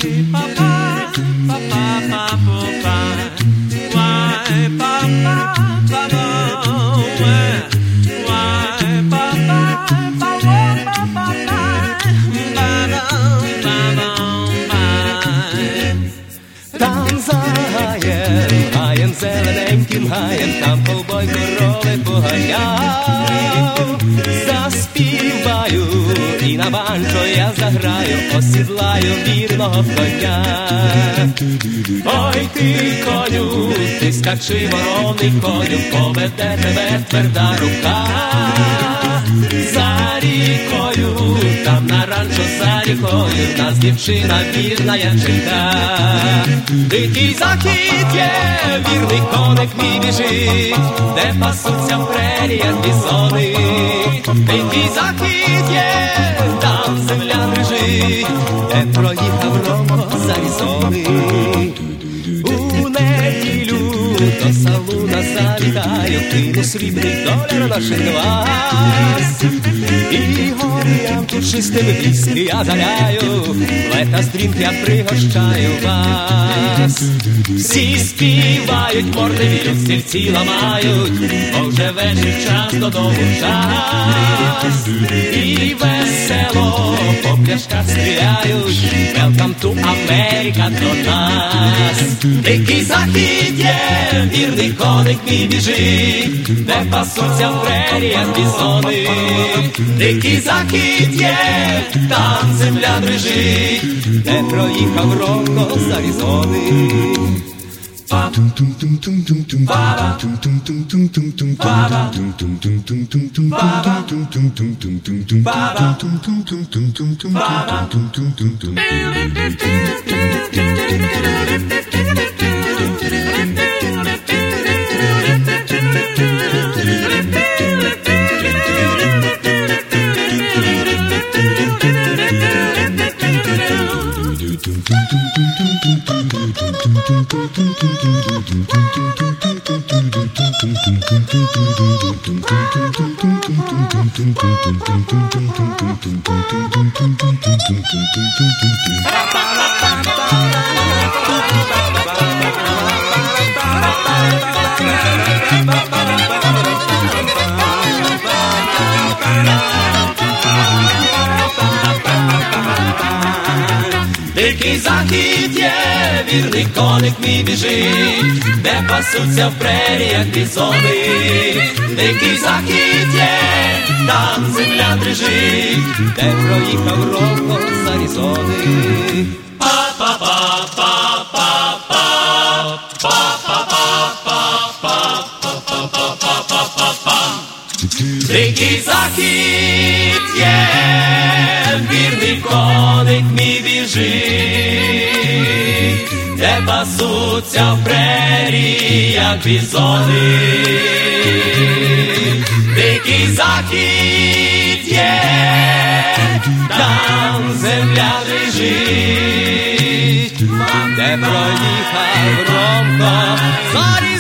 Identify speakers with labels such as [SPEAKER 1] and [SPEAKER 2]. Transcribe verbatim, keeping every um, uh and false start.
[SPEAKER 1] Зелененьким гаєм, там ковбой корови поганяв. Заспіваю і на банджо я заграю, осідлаю вірного коня. Ой ти, коню, ти скачи, вороний коню, поведе тебе тверда рука. За рікою, там на ранчо за рікою, нас дівчина вірна яченька. Дикий захід є, вірний коник мій біжить, де пасуться в преріях бізони. Дикий захід є, там земля дрижить, де проїхав Ромко Зарізони. У неділю до салуна залітаю, кину срібний доляр на шинвас. І горям тут чистим віскі я заляю, лета стрінг я пригощаю вас. Всі співають, морди віють, стільці ламають, бо вже вечір час, додому час. І весело по пляшках стріляють, welcome to America до нас. Дикий захід є, вірний коник мій біжить, де пасуться в преріях бізони. Дикий захід є, там земля дрижить, де проїхав Ромко з Аризони.
[SPEAKER 2] Дикий захід є, вірний коник мій біжить, де пасуться в преріях бізони. Дикий захід є, там земля дрижить, де проїхав Ромко з Аризони. Дикий захід є, вірний коник мій біжить, де пасуться в преріях бізони. Дикий захід є, там земля дрижить, де проїхав Ромко з Аризони.